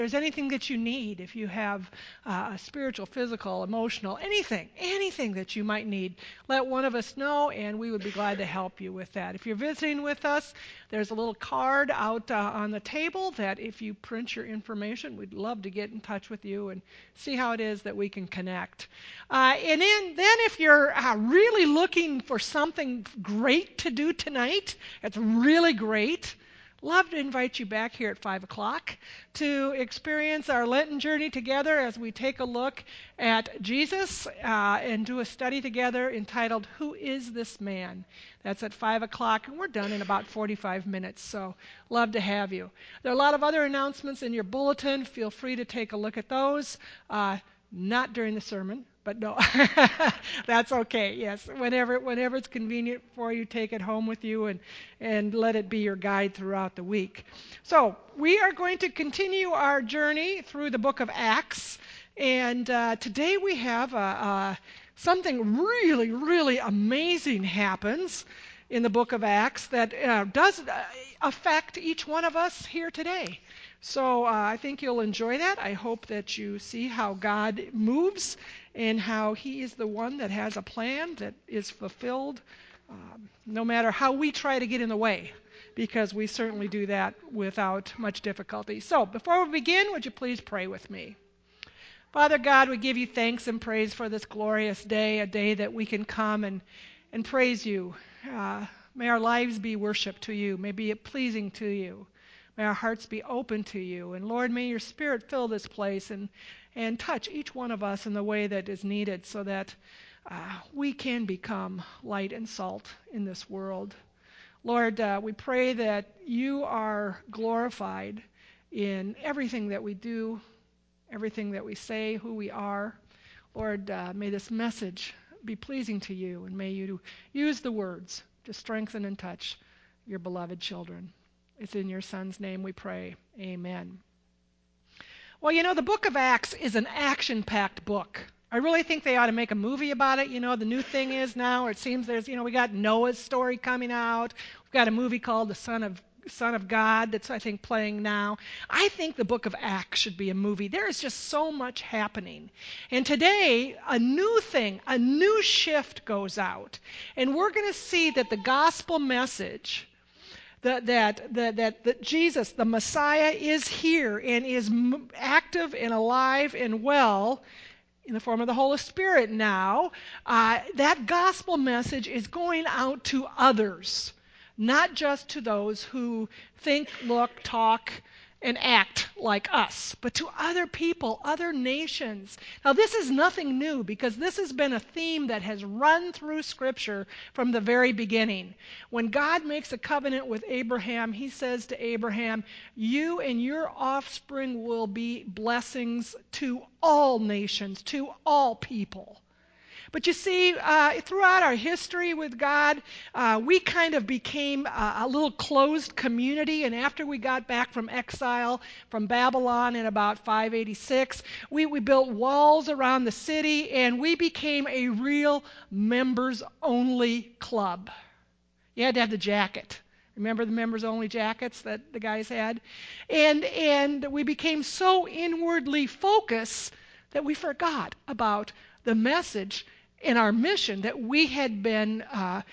there's anything that you need, if you have a spiritual, physical, emotional, anything that you might need, let one of us know, and we would be glad to help you with that. If you're visiting with us, there's a little card out on the table that if you print your information, we'd love to get in touch with you and see how it is that we can connect. And then if you're really looking for something great to do tonight, it's really great, love to invite you back here at 5 o'clock to experience our Lenten journey together as we take a look at Jesus and do a study together entitled, Who is This Man? That's at 5 o'clock, and we're done in about 45 minutes, so love to have you. There are a lot of other announcements in your bulletin. Feel free to take a look at those. Not during the sermon, but no, that's okay. Yes, whenever it's convenient for you, take it home with you and let it be your guide throughout the week. So we are going to continue our journey through the book of Acts, and today we have something really, really amazing happens in the book of Acts that does affect each one of us here today. So I think you'll enjoy that. I hope that you see how God moves and how He is the one that has a plan that is fulfilled no matter how we try to get in the way, because we certainly do that without much difficulty. So before we begin, would you please pray with me? Father God, we give you thanks and praise for this glorious day, a day that we can come and praise you. May our lives be worship to you. May it be pleasing to you. May our hearts be open to you. And Lord, may your Spirit fill this place and touch each one of us in the way that is needed so that we can become light and salt in this world. Lord, we pray that you are glorified in everything that we do, everything that we say, who we are. Lord, may this message be pleasing to you, and may you use the words to strengthen and touch your beloved children. It's in your Son's name we pray. Amen. Well, you know, the book of Acts is an action-packed book. I really think they ought to make a movie about it. You know, the new thing is now, it seems we got Noah's story coming out. We've got a movie called The Son of God that's, I think, playing now. I think the book of Acts should be a movie. There is just so much happening. And today, a new shift goes out. And we're going to see that the gospel message that Jesus, the Messiah, is here and is active and alive and well in the form of the Holy Spirit now, that gospel message is going out to others, not just to those who think, look, talk, and act like us, but to other people, other nations. Now, this is nothing new because this has been a theme that has run through Scripture from the very beginning. When God makes a covenant with Abraham, he says to Abraham, you and your offspring will be blessings to all nations, to all people. But you see, throughout our history with God, we kind of became a little closed community. And after we got back from exile from Babylon in about 586, we built walls around the city, and we became a real members-only club. You had to have the jacket. Remember the members-only jackets that the guys had? And we became so inwardly focused that we forgot about the message in our mission, that we had been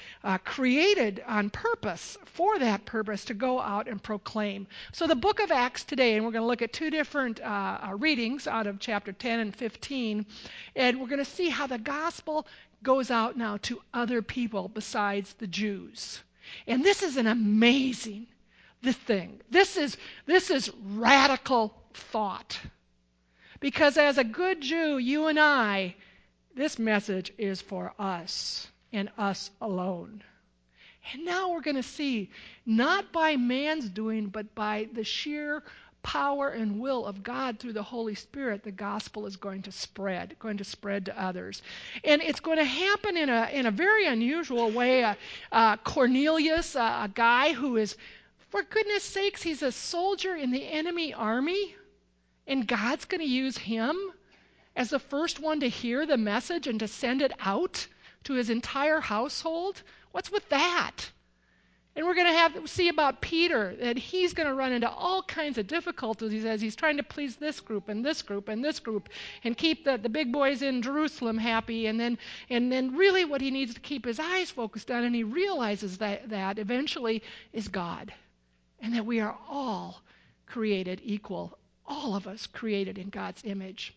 created on purpose, for that purpose, to go out and proclaim. So the book of Acts today, and we're going to look at two different readings out of chapter 10 and 15, and we're going to see how the gospel goes out now to other people besides the Jews. And this is an amazing thing. This is radical thought. Because as a good Jew, you and I, this message is for us and us alone. And now we're going to see, not by man's doing, but by the sheer power and will of God through the Holy Spirit, the gospel is going to spread to others. And it's going to happen in a very unusual way. Cornelius, a guy who is, for goodness sakes, he's a soldier in the enemy army, and God's going to use him as the first one to hear the message and to send it out to his entire household? What's with that? And we're going to see about Peter, that he's going to run into all kinds of difficulties as he's trying to please this group and this group and this group and keep the big boys in Jerusalem happy. And then really what he needs to keep his eyes focused on, and he realizes that eventually, is God. And that we are all created equal. All of us created in God's image.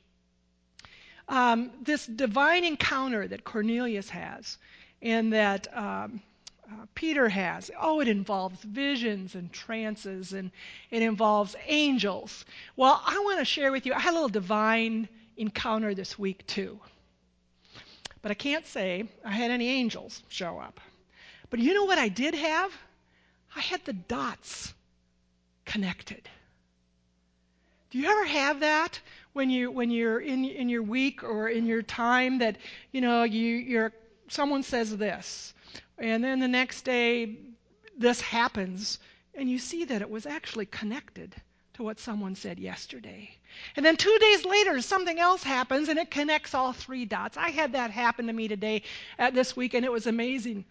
This divine encounter that Cornelius has and that Peter has, it involves visions and trances, and it involves angels. Well, I want to share with you, I had a little divine encounter this week too. But I can't say I had any angels show up. But you know what I did have? I had the dots connected. Do you ever have that when you're in your week or in your time that someone says this, and then the next day this happens, and you see that it was actually connected to what someone said yesterday. And then 2 days later something else happens and it connects all three dots. I had that happen to me today this week, and it was amazing.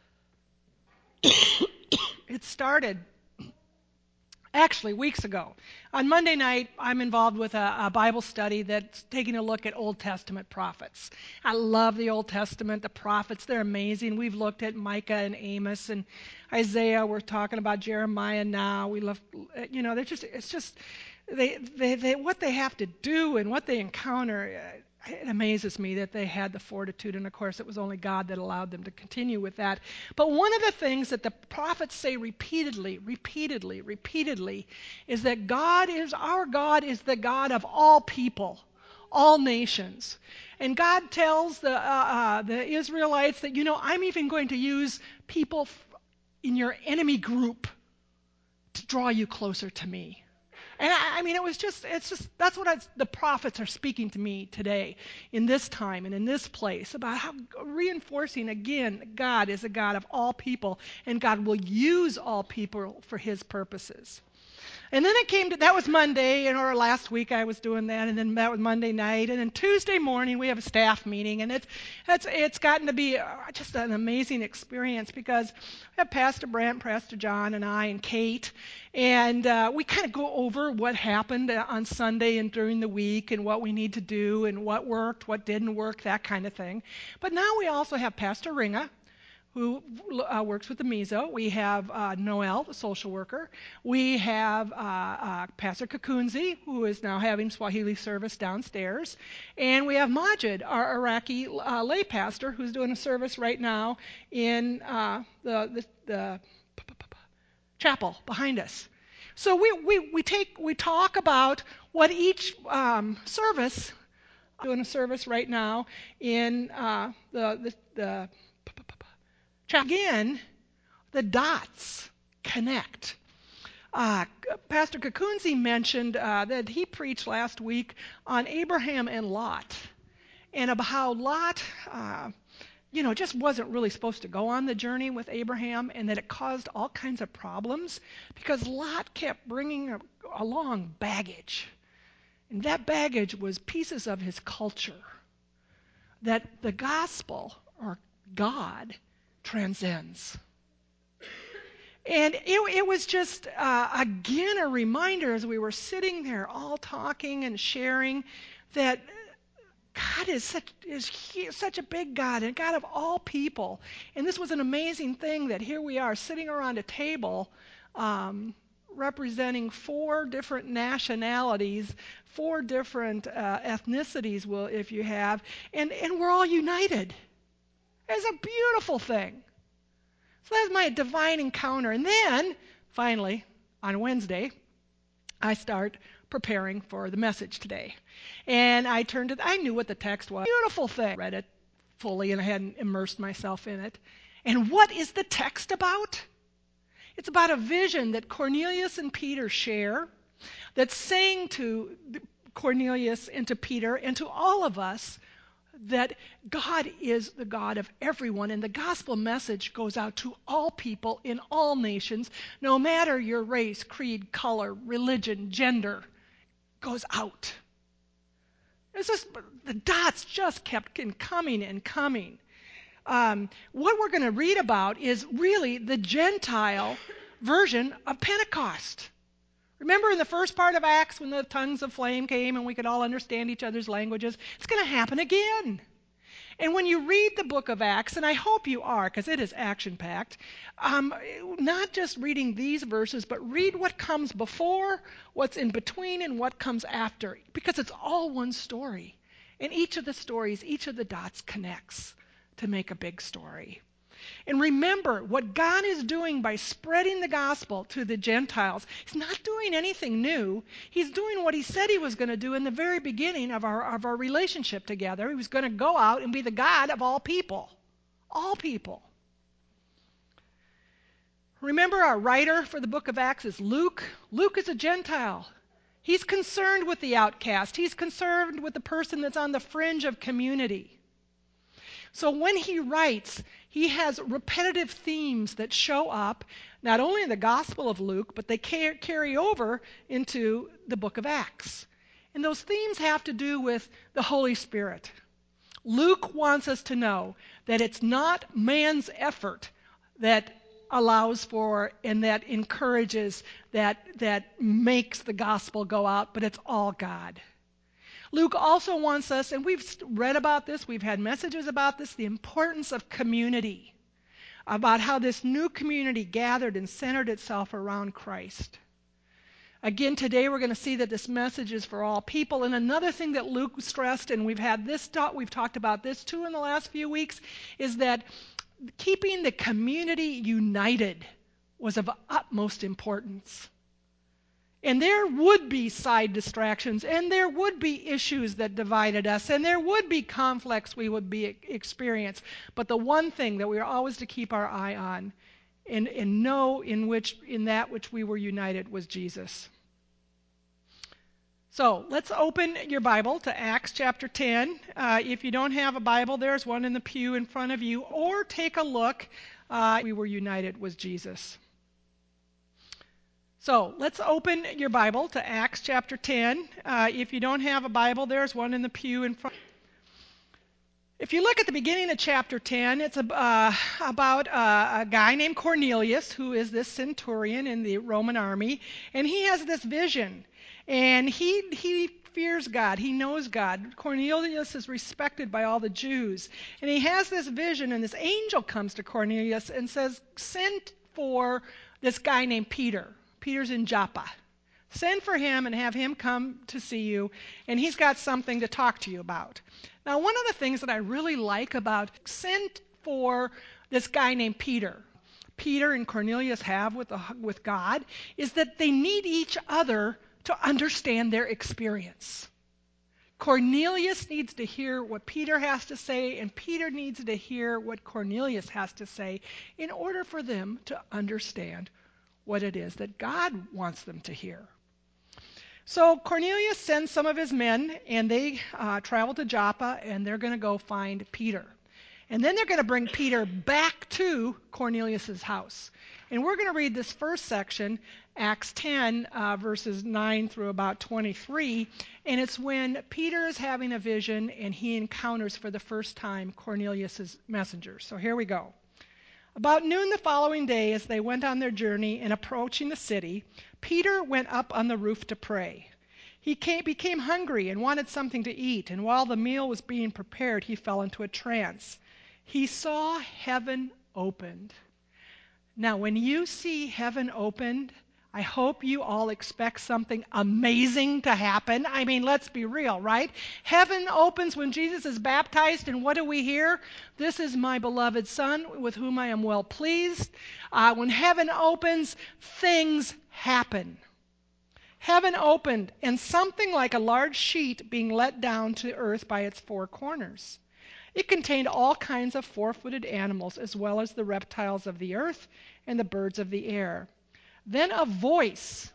It started actually weeks ago. On Monday night, I'm involved with a Bible study that's taking a look at Old Testament prophets. I love the Old Testament, the prophets. They're amazing. We've looked at Micah and Amos and Isaiah. We're talking about Jeremiah now. We love, it's just they what they have to do and what they encounter. It amazes me that they had the fortitude, and of course it was only God that allowed them to continue with that. But one of the things that the prophets say repeatedly, is that our God is the God of all people, all nations. And God tells the Israelites that, I'm even going to use people in your enemy group to draw you closer to me. And that's what the prophets are speaking to me today in this time and in this place, about how reinforcing again, God is a God of all people, and God will use all people for his purposes. And then that was Monday, or last week I was doing that, and then that was Monday night, and then Tuesday morning we have a staff meeting, and it's gotten to be just an amazing experience, because we have Pastor Brent, Pastor John, and I, and Kate, and we kind of go over what happened on Sunday and during the week, and what we need to do, and what worked, what didn't work, that kind of thing. But now we also have Pastor Ringa, who works with the Mizo. We have Noel, the social worker. We have Pastor Kakunzi, who is now having Swahili service downstairs. And we have Majid, our Iraqi lay pastor, who's doing a service right now in the chapel behind us. So we talk about what each service, doing a service right now in the again, the dots connect. Pastor Kakunzi mentioned that he preached last week on Abraham and Lot, and about how Lot, just wasn't really supposed to go on the journey with Abraham, and that it caused all kinds of problems because Lot kept bringing along baggage, and that baggage was pieces of his culture that the gospel, or God, transcends. And it was just, again, a reminder as we were sitting there all talking and sharing that God is such a big God, and God of all people. And this was an amazing thing that here we are sitting around a table representing 4 different nationalities, 4 different ethnicities, if you have, and we're all united. It's a beautiful thing. So that's my divine encounter. And then, finally, on Wednesday, I start preparing for the message today. And I knew what the text was. Beautiful thing. I read it fully, and I hadn't immersed myself in it. And what is the text about? It's about a vision that Cornelius and Peter share, that's saying to Cornelius and to Peter and to all of us that God is the God of everyone, and the gospel message goes out to all people in all nations, no matter your race, creed, color, religion, gender, goes out. It's just, the dots just kept coming and coming. what we're going to read about is really the Gentile version of Pentecost. Remember in the first part of Acts when the tongues of flame came and we could all understand each other's languages? It's going to happen again. And when you read the book of Acts, and I hope you are because it is action-packed, not just reading these verses, but read what comes before, what's in between, and what comes after, because it's all one story. And each of the stories, each of the dots connects to make a big story. And remember, what God is doing by spreading the gospel to the Gentiles, He's not doing anything new. He's doing what He said He was going to do in the very beginning of our relationship together. He was going to go out and be the God of all people. All people. Remember, our writer for the book of Acts is Luke. Luke is a Gentile. He's concerned with the outcast. He's concerned with the person that's on the fringe of community. So when he writes, he has repetitive themes that show up not only in the Gospel of Luke, but they carry over into the book of Acts. And those themes have to do with the Holy Spirit. Luke wants us to know that it's not man's effort that allows for and that encourages, that makes the gospel go out, but it's all God. Luke also wants us, and we've read about this, we've had messages about this, the importance of community, about how this new community gathered and centered itself around Christ. Again, today we're going to see that this message is for all people. And another thing that Luke stressed, and we've talked about this too in the last few weeks, is that keeping the community united was of utmost importance. And there would be side distractions, and there would be issues that divided us, and there would be conflicts we would experience. But the one thing that we are always to keep our eye on and know in that which we were united was Jesus. So let's open your Bible to Acts chapter 10. If you don't have a Bible, there's one in the pew in front of you, or take a look. We were united was Jesus. So let's open your Bible to Acts chapter 10. If you don't have a Bible, there's one in the pew in front. If you look at the beginning of chapter 10, it's about a guy named Cornelius, who is this centurion in the Roman army, and he has this vision, and he fears God. He knows God. Cornelius is respected by all the Jews, and he has this vision, and this angel comes to Cornelius and says, "Send for this guy named Peter." Peter's in Joppa. Send for him and have him come to see you, and he's got something to talk to you about. Now, one of the things that I really like about send for this guy named Peter and Cornelius have with God is that they need each other to understand their experience. Cornelius needs to hear what Peter has to say, and Peter needs to hear what Cornelius has to say in order for them to understand what it is that God wants them to hear. So Cornelius sends some of his men, and they travel to Joppa, and they're going to go find Peter. And then they're going to bring Peter back to Cornelius' house. And we're going to read this first section, Acts 10, verses 9 through about 23. And it's when Peter is having a vision, and he encounters for the first time Cornelius' messenger. So here we go. About noon the following day, as they went on their journey and approaching the city, Peter went up on the roof to pray. He became hungry and wanted something to eat, and while the meal was being prepared, he fell into a trance. He saw heaven opened. Now, when you see heaven opened, I hope you all expect something amazing to happen. I mean, let's be real, right? Heaven opens when Jesus is baptized, and what do we hear? "This is my beloved Son, with whom I am well pleased." When heaven opens, things happen. Heaven opened, and something like a large sheet being let down to earth by its four corners. It contained all kinds of four-footed animals, as well as the reptiles of the earth and the birds of the air. Then a voice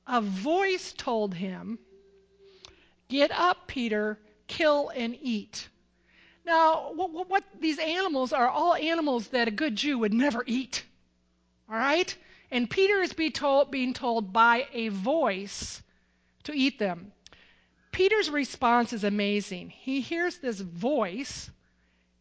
told him, "Get up, Peter, kill and eat." Now, what these animals are all animals that a good Jew would never eat. All right? And Peter is being told by a voice to eat them. Peter's response is amazing. He hears this voice,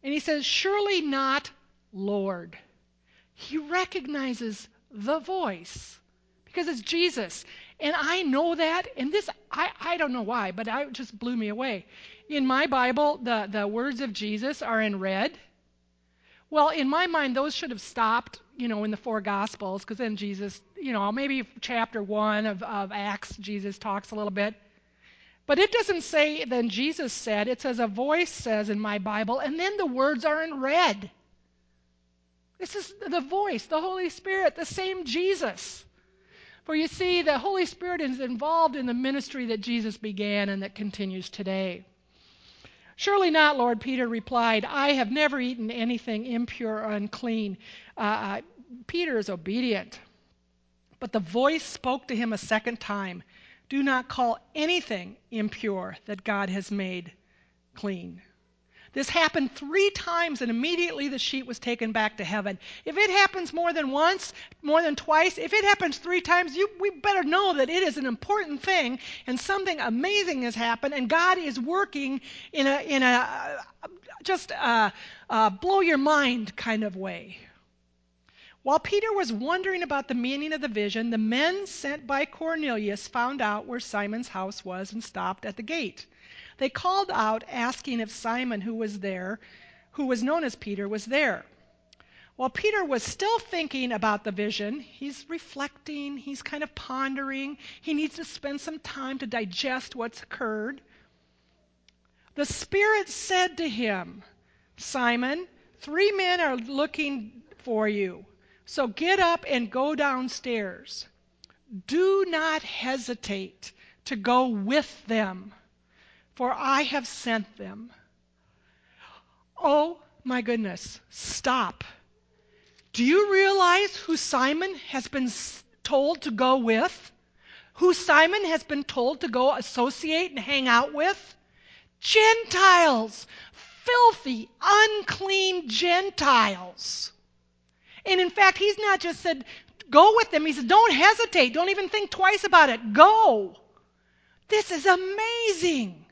And he says, surely not, Lord. He recognizes the voice because it's Jesus. And I know that, and this, I don't know why, but it just blew me away. In my Bible, the words of Jesus are in red. Well, in my mind, those should have stopped, in the four Gospels, because then Jesus, maybe chapter 1 of Acts, Jesus talks a little bit. But it doesn't say, then Jesus said. It says, a voice says in my Bible, and then the words are in red. This is the voice, the Holy Spirit, the same Jesus. For you see, the Holy Spirit is involved in the ministry that Jesus began and that continues today. Surely not, Lord, Peter replied. I have never eaten anything impure or unclean. Peter is obedient. But the voice spoke to him a second time. Do not call anything impure that God has made clean. This happened 3 times, and immediately the sheet was taken back to heaven. If it happens more than once, more than twice, if it happens 3 times, we better know that it is an important thing, and something amazing has happened, and God is working in a just blow your mind kind of way. While Peter was wondering about the meaning of the vision, the men sent by Cornelius found out where Simon's house was and stopped at the gate. They called out, asking if Simon, who was known as Peter, was there. While Peter was still thinking about the vision, he's reflecting, he's kind of pondering, he needs to spend some time to digest what's occurred. The Spirit said to him, Simon, 3 men are looking for you, so get up and go downstairs. Do not hesitate to go with them, for I have sent them. Oh, my goodness, stop. Do you realize who Simon has been told to go with? Who Simon has been told to go associate and hang out with? Gentiles. Filthy, unclean Gentiles. And in fact, he's not just said, go with them. He said, don't hesitate. Don't even think twice about it. Go. This is amazing.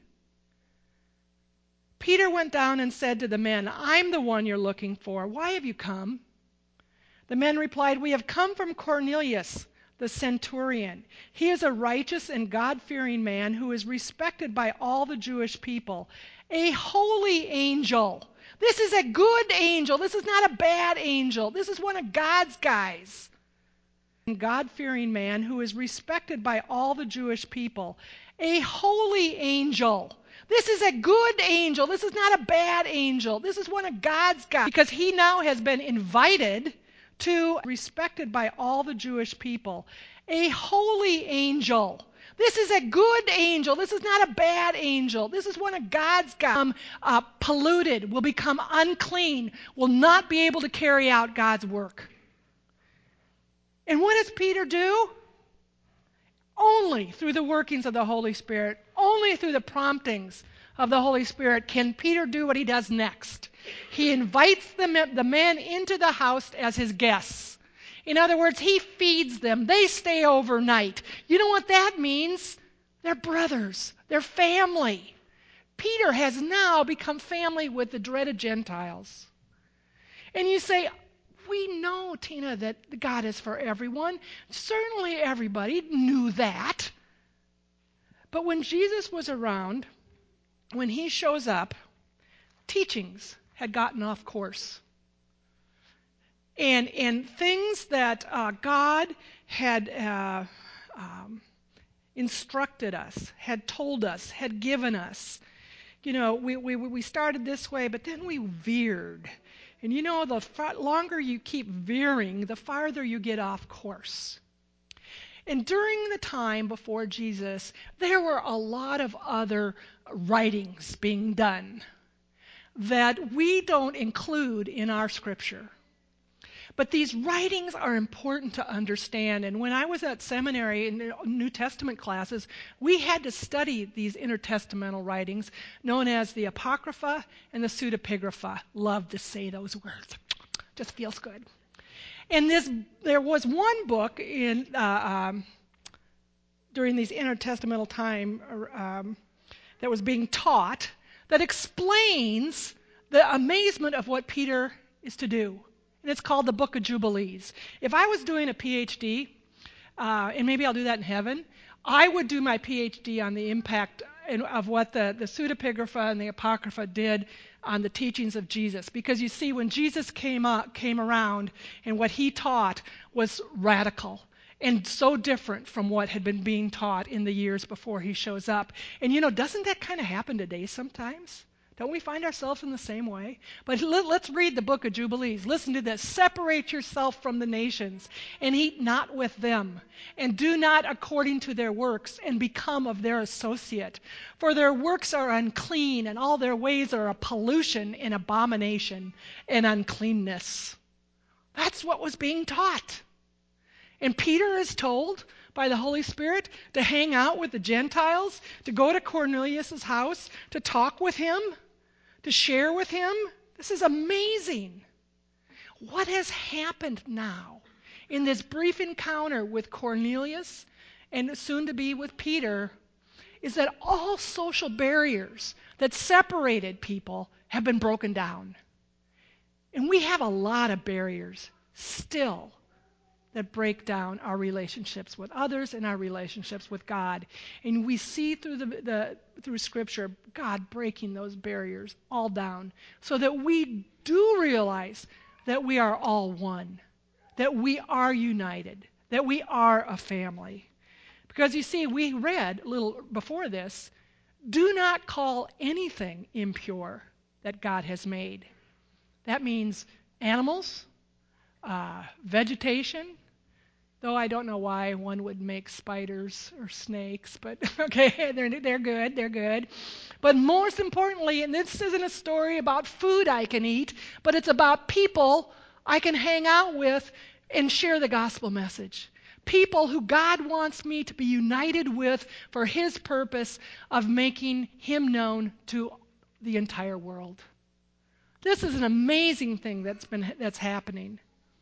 Peter went down and said to the men, I'm the one you're looking for. Why have you come? The men replied, we have come from Cornelius, the centurion. He is a righteous and God-fearing man who is respected by all the Jewish people. A holy angel. This is a good angel. This is not a bad angel. This is one of God's guys. A God-fearing man who is respected by all the Jewish people. A holy angel. This is a good angel. This is not a bad angel. This is one of God's guys. Because he now has been invited to respected by all the Jewish people. A holy angel. This is a good angel. This is not a bad angel. This is one of God's guys. Polluted, will become unclean, will not be able to carry out God's work. And what does Peter do? Only through the workings of the Holy Spirit, only through the promptings of the Holy Spirit can Peter do what he does next. He invites the men into the house as his guests. In other words, he feeds them. They stay overnight. You know what that means? They're brothers. They're family. Peter has now become family with the dreaded Gentiles. And you say, we know, Tina, that God is for everyone. Certainly everybody knew that. But when Jesus was around, when he shows up, teachings had gotten off course. And things that God had instructed us, had told us, had given us. We started this way, but then we veered. And the longer you keep veering, the farther you get off course. And during the time before Jesus, there were a lot of other writings being done that we don't include in our scripture. But these writings are important to understand. And when I was at seminary in the New Testament classes, we had to study these intertestamental writings known as the Apocrypha and the Pseudepigrapha. Love to say those words. Just feels good. And there was one book in during these intertestamental time that was being taught that explains the amazement of what Peter is to do. And it's called the Book of Jubilees. If I was doing a PhD, and maybe I'll do that in heaven, I would do my PhD on the impact of what the pseudepigrapha and the apocrypha did on the teachings of Jesus. Because you see, when Jesus came around, and what he taught was radical and so different from what had been being taught in the years before he shows up. And doesn't that kind of happen today sometimes? Don't we find ourselves in the same way? But let's read the book of Jubilees. Listen to this. Separate yourself from the nations, and eat not with them, and do not according to their works, and become of their associate. For their works are unclean, and all their ways are a pollution and abomination and uncleanness. That's what was being taught. And Peter is told by the Holy Spirit to hang out with the Gentiles, to go to Cornelius' house, to talk with him, to share with him. This is amazing. What has happened now in this brief encounter with Cornelius and soon to be with Peter is that all social barriers that separated people have been broken down. And we have a lot of barriers still that break down our relationships with others and our relationships with God. And we see through Scripture God breaking those barriers all down so that we do realize that we are all one, that we are united, that we are a family. Because you see, we read a little before this, do not call anything impure that God has made. That means animals, vegetation, though I don't know why one would make spiders or snakes, but okay, they're good. But most importantly, and this isn't a story about food I can eat, but it's about people I can hang out with and share the gospel message. People who God wants me to be united with for his purpose of making him known to the entire world. This is an amazing thing that's happening.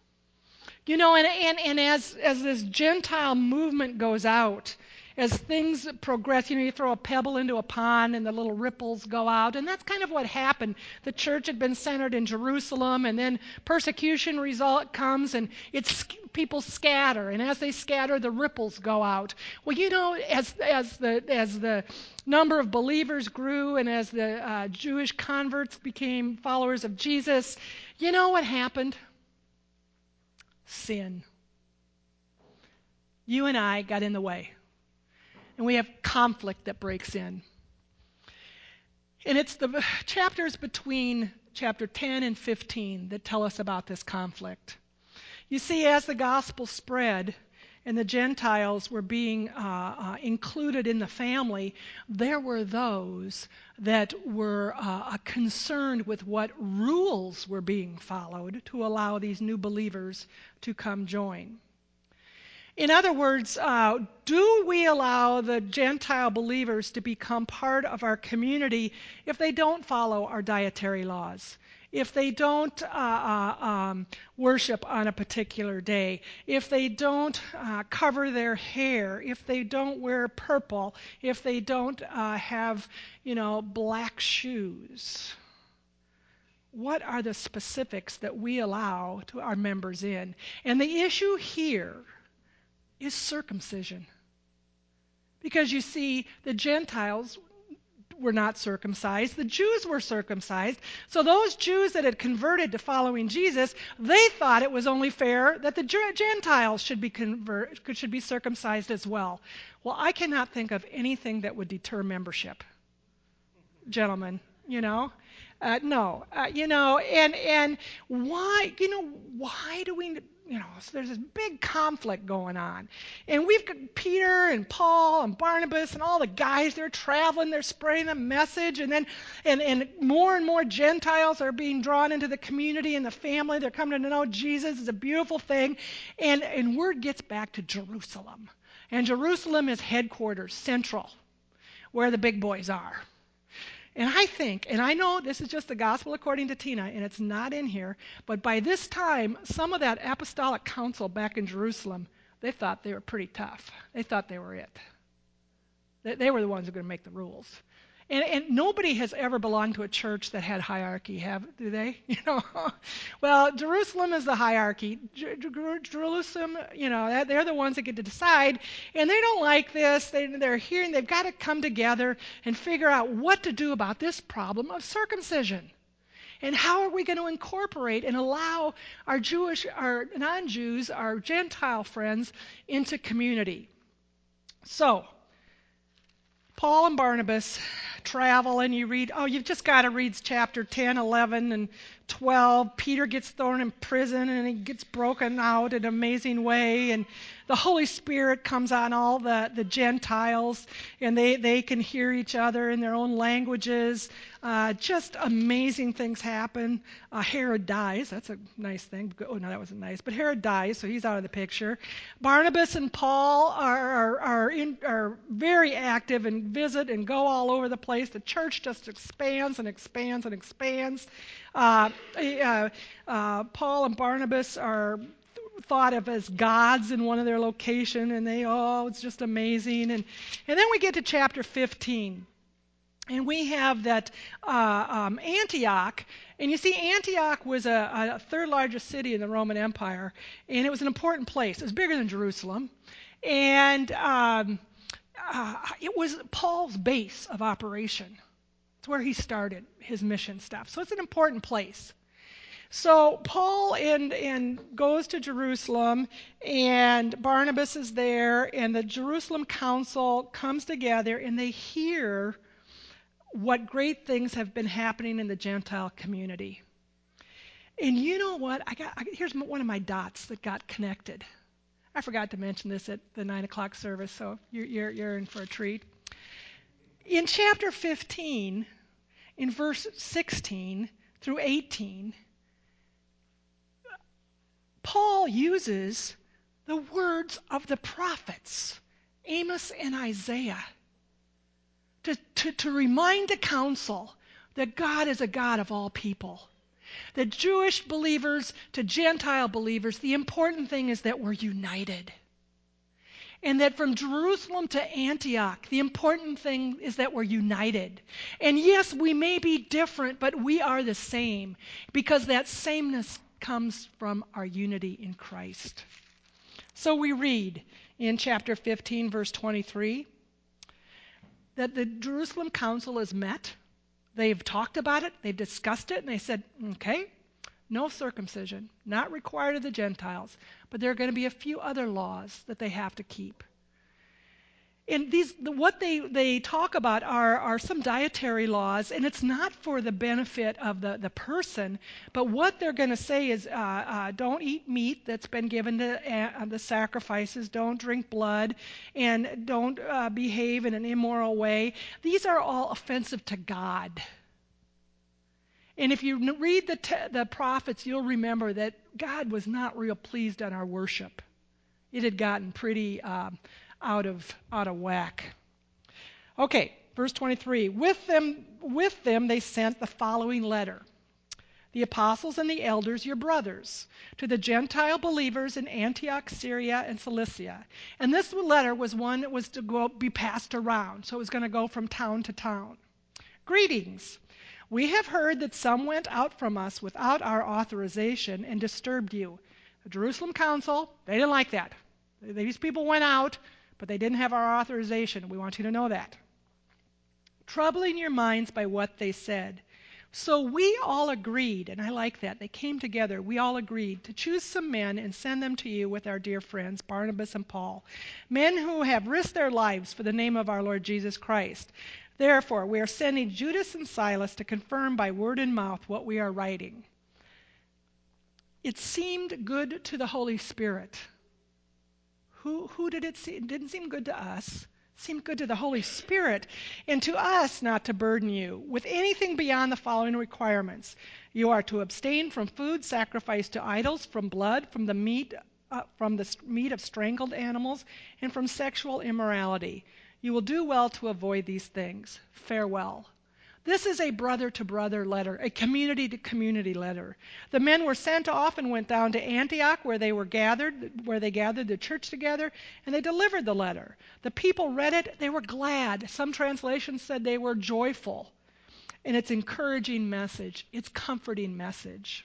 And as this Gentile movement goes out, as things progress, you throw a pebble into a pond and the little ripples go out, and that's kind of what happened. The church had been centered in Jerusalem, and then persecution comes, and people scatter, and as they scatter, the ripples go out. Well, as the number of believers grew, and as the Jewish converts became followers of Jesus, you know what happened? Sin. You and I got in the way. And we have conflict that breaks in. And it's the chapters between chapter 10 and 15 that tell us about this conflict. You see, as the gospel spread and the Gentiles were being included in the family, there were those that were concerned with what rules were being followed to allow these new believers to come join. In other words, do we allow the Gentile believers to become part of our community if they don't follow our dietary laws? If they don't worship on a particular day, if they don't cover their hair, if they don't wear purple, if they don't have, black shoes? What are the specifics that we allow to our members in? And the issue here is circumcision. Because you see, the Gentiles were not circumcised. The Jews were circumcised. So those Jews that had converted to following Jesus, they thought it was only fair that the Gentiles should be circumcised as well. Well, I cannot think of anything that would deter membership. Gentlemen, no. And why, why do we, so there's this big conflict going on. And we've got Peter and Paul and Barnabas and all the guys, they're traveling, they're spreading the message, and then and more Gentiles are being drawn into the community and the family. They're coming to know Jesus. It's a beautiful thing. And word gets back to Jerusalem. And Jerusalem is headquarters, central, where the big boys are. And I think, and I know this is just the gospel according to Tina, and it's not in here, but by this time, some of that apostolic council back in Jerusalem, they thought they were pretty tough. They thought they were it. They were the ones who were going to make the rules. And nobody has ever belonged to a church that had hierarchy, do they? Well, Jerusalem is the hierarchy. Jerusalem, they're the ones that get to decide, and they don't like this. They're hearing they've got to come together and figure out what to do about this problem of circumcision. And how are we going to incorporate and allow our Jewish, our non-Jews, our Gentile friends into community? So, Paul and Barnabas travel, and you've just got to read chapter 10, 11, and 12. Peter gets thrown in prison, and he gets broken out in an amazing way, and the Holy Spirit comes on all the Gentiles, and they can hear each other in their own languages. Just amazing things happen. Herod dies. That's a nice thing. Oh, no, that wasn't nice. But Herod dies, so he's out of the picture. Barnabas and Paul are very active and visit and go all over the place. The church just expands and expands and expands. Paul and Barnabas are thought of as gods in one of their location, and it's just amazing. And then we get to chapter 15. And we have that Antioch, and you see Antioch was a third largest city in the Roman Empire, and it was an important place. It was bigger than Jerusalem, and it was Paul's base of operation. It's where he started his mission stuff. So it's an important place. So Paul and goes to Jerusalem, and Barnabas is there, and the Jerusalem council comes together, and they hear what great things have been happening in the Gentile community. And you know what? Here's one of my dots that got connected. I forgot to mention this at the 9 o'clock service, so you're in for a treat. In chapter 15, in verse 16 through 18, Paul uses the words of the prophets, Amos and Isaiah, to remind the council that God is a God of all people. That Jewish believers to Gentile believers, the important thing is that we're united. And that from Jerusalem to Antioch, the important thing is that we're united. And yes, we may be different, but we are the same, because that sameness comes from our unity in Christ. So we read in chapter 15, verse 23, that the Jerusalem council has met. They've talked about it, they've discussed it, and they said, okay, no circumcision, not required of the Gentiles, but there are going to be a few other laws that they have to keep. And what they talk about are some dietary laws, and it's not for the benefit of the person, but what they're going to say is don't eat meat that's been given to the sacrifices, don't drink blood, and don't behave in an immoral way. These are all offensive to God. And if you read the prophets, you'll remember that God was not real pleased on our worship. It had gotten pretty out of whack. Okay, verse 23. With them they sent the following letter. The apostles and the elders, your brothers, to the Gentile believers in Antioch, Syria, and Cilicia. And this letter was one that was to be passed around, so it was going to go from town to town. Greetings. We have heard that some went out from us without our authorization and disturbed you. The Jerusalem council, they didn't like that. These people went out, but they didn't have our authorization. We want you to know that. Troubling your minds by what they said. So we all agreed, and I like that. They came together. We all agreed to choose some men and send them to you with our dear friends, Barnabas and Paul, men who have risked their lives for the name of our Lord Jesus Christ. Therefore, we are sending Judas and Silas to confirm by word and mouth what we are writing. It seemed good to the Holy Spirit. Who did it seem? It didn't seem good to us. It seemed good to the Holy Spirit and to us not to burden you with anything beyond the following requirements. You are to abstain from food sacrificed to idols, from blood, from the meat of strangled animals, and from sexual immorality. You will do well to avoid these things. Farewell. This is a brother-to-brother letter, a community-to-community letter. The men were sent off and went down to Antioch where they gathered the church together, and they delivered the letter. The people read it, they were glad. Some translations said they were joyful. And it's encouraging message, it's comforting message.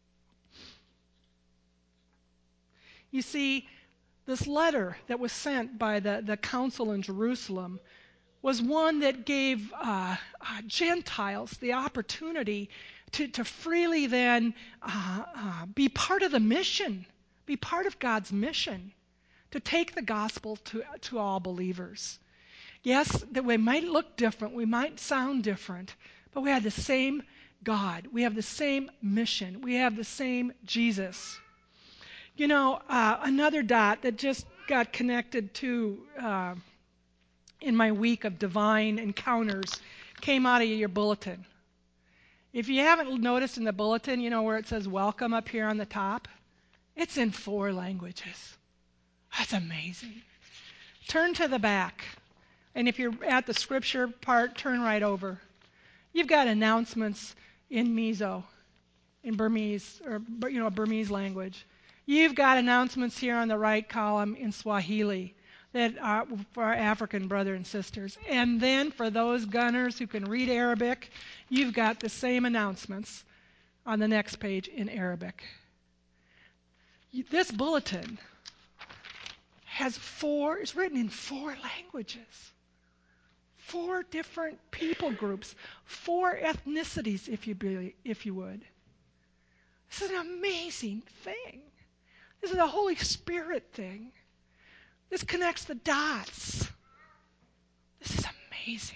You see, this letter that was sent by the council in Jerusalem was one that gave Gentiles the opportunity to freely then be part of the mission, be part of God's mission, to take the gospel to all believers. Yes, that we might look different, we might sound different, but we have the same God, we have the same mission, we have the same Jesus. You know, another dot that just got connected to in my week of divine encounters came out of your bulletin. If you haven't noticed in the bulletin, you know where it says welcome up here on the top? It's in 4 languages. That's amazing. Turn to the back. And if you're at the scripture part, turn right over. You've got announcements in Mizo, in Burmese, or Burmese language. You've got announcements here on the right column in Swahili that are for our African brothers and sisters. And then for those gunners who can read Arabic, you've got the same announcements on the next page in Arabic. This bulletin is written in 4 languages. 4 different people groups, 4 ethnicities, if you would. This is an amazing thing. This is a Holy Spirit thing. This connects the dots. This is amazing.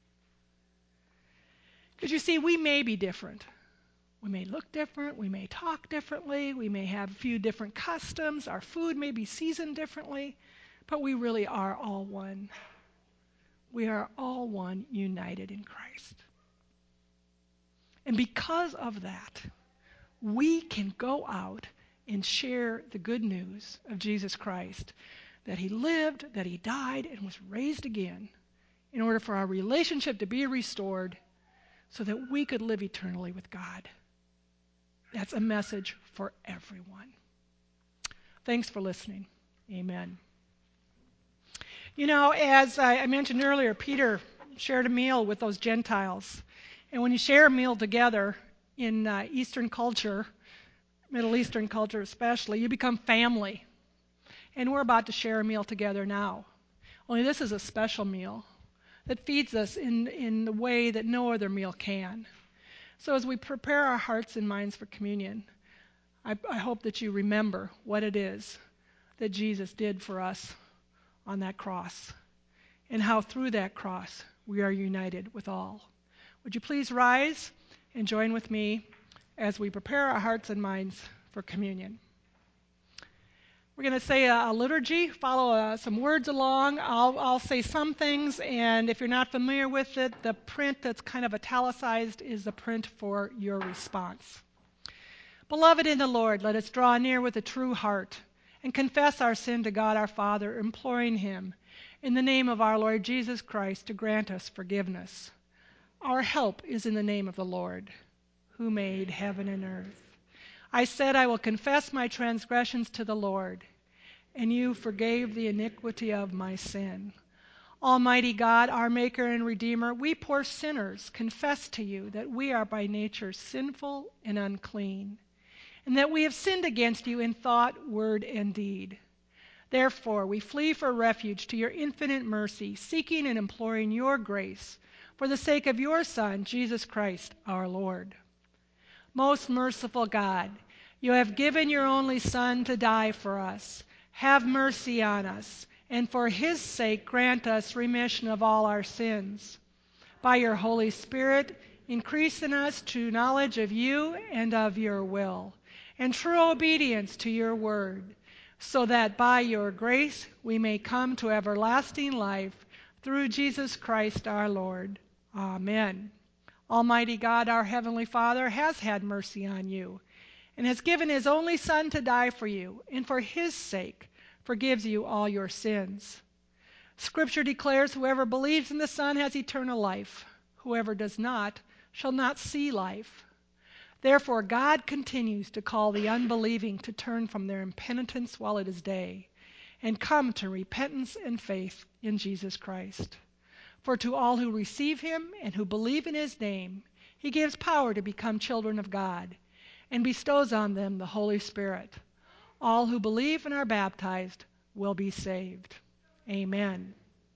Because you see, we may be different. We may look different. We may talk differently. We may have a few different customs. Our food may be seasoned differently. But we really are all one. We are all one, united in Christ. And because of that, we can go out and share the good news of Jesus Christ, that he lived, that he died, and was raised again in order for our relationship to be restored so that we could live eternally with God. That's a message for everyone. Thanks for listening. Amen. You know, as I mentioned earlier, Peter shared a meal with those Gentiles. And when you share a meal together in Eastern culture, Middle Eastern culture especially, you become family. And we're about to share a meal together now. Only this is a special meal that feeds us in the way that no other meal can. So as we prepare our hearts and minds for communion, I hope that you remember what it is that Jesus did for us on that cross, and how through that cross we are united with all. Would you please rise and join with me as we prepare our hearts and minds for communion? We're going to say a liturgy, follow some words along. I'll say some things, and if you're not familiar with it, the print that's kind of italicized is the print for your response. Beloved in the Lord, let us draw near with a true heart and confess our sin to God our Father, imploring him in the name of our Lord Jesus Christ to grant us forgiveness. Our help is in the name of the Lord, who made heaven and earth. I said, I will confess my transgressions to the Lord, and you forgave the iniquity of my sin. Almighty God, our Maker and Redeemer, we poor sinners confess to you that we are by nature sinful and unclean, and that we have sinned against you in thought, word, and deed. Therefore, we flee for refuge to your infinite mercy, seeking and imploring your grace for the sake of your Son, Jesus Christ, our Lord. Most merciful God, you have given your only Son to die for us. Have mercy on us, and for his sake grant us remission of all our sins. By your Holy Spirit, increase in us true knowledge of you and of your will, and true obedience to your word, so that by your grace we may come to everlasting life through Jesus Christ our Lord. Amen. Almighty God, our Heavenly Father, has had mercy on you and has given his only Son to die for you, and for his sake forgives you all your sins. Scripture declares whoever believes in the Son has eternal life. Whoever does not shall not see life. Therefore God continues to call the unbelieving to turn from their impenitence while it is day, and come to repentance and faith in Jesus Christ. For to all who receive him and who believe in his name, he gives power to become children of God, and bestows on them the Holy Spirit. All who believe and are baptized will be saved. Amen.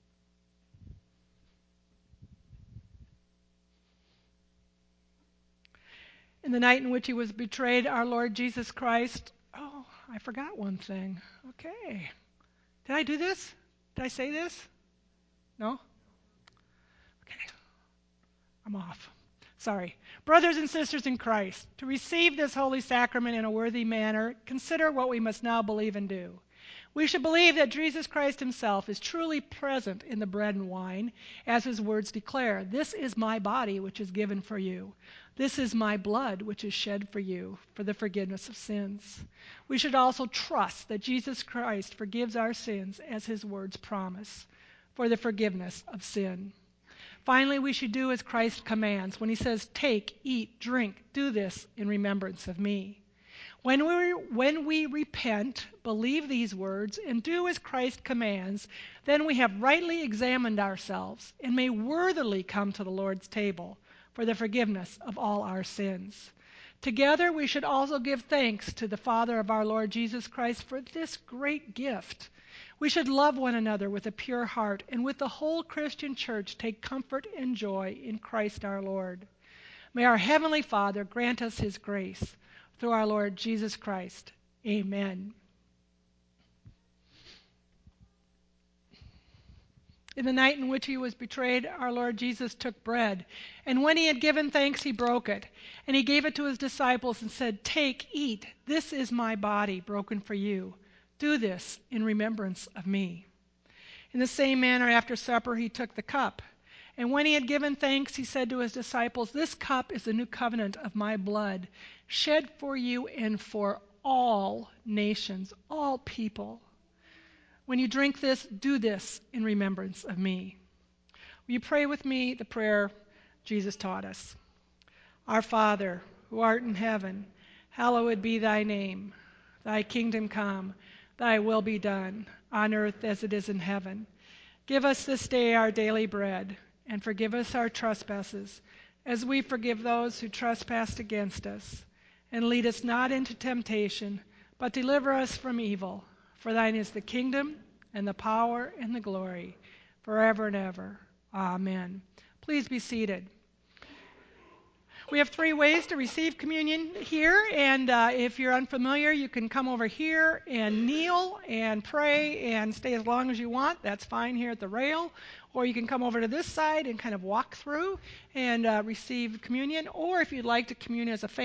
In the night in which he was betrayed, our Lord Jesus Christ... Oh, I forgot one thing. Okay. Did I do this? Did I say this? No? Okay. I'm off. Sorry. Brothers and sisters in Christ, to receive this holy sacrament in a worthy manner, consider what we must now believe and do. We should believe that Jesus Christ himself is truly present in the bread and wine, as his words declare, "This is my body which is given for you. This is my blood which is shed for you for the forgiveness of sins." We should also trust that Jesus Christ forgives our sins as his words promise, for the forgiveness of sin. Finally, we should do as Christ commands when he says, "Take, eat, drink, do this in remembrance of me." When we repent, believe these words, and do as Christ commands, then we have rightly examined ourselves and may worthily come to the Lord's table for the forgiveness of all our sins. Together we should also give thanks to the Father of our Lord Jesus Christ for this great gift. We should love one another with a pure heart, and with the whole Christian church take comfort and joy in Christ our Lord. May our Heavenly Father grant us his grace through our Lord Jesus Christ. Amen. In the night in which he was betrayed, our Lord Jesus took bread, and when he had given thanks, he broke it, and he gave it to his disciples and said, "Take, eat, this is my body broken for you. Do this in remembrance of me." In the same manner, after supper, he took the cup, and when he had given thanks, he said to his disciples, "This cup is the new covenant of my blood, shed for you and for all nations, all people. When you drink this, do this in remembrance of me." Will you pray with me the prayer Jesus taught us? Our Father, who art in heaven, hallowed be thy name. Thy kingdom come, thy will be done, on earth as it is in heaven. Give us this day our daily bread, and forgive us our trespasses, as we forgive those who trespass against us. And lead us not into temptation, but deliver us from evil. For thine is the kingdom, and the power, and the glory, forever and ever. Amen. Please be seated. We have 3 ways to receive communion here, and if you're unfamiliar, you can come over here and kneel and pray and stay as long as you want. That's fine here at the rail. Or you can come over to this side and kind of walk through and receive communion. Or if you'd like to commune as a family,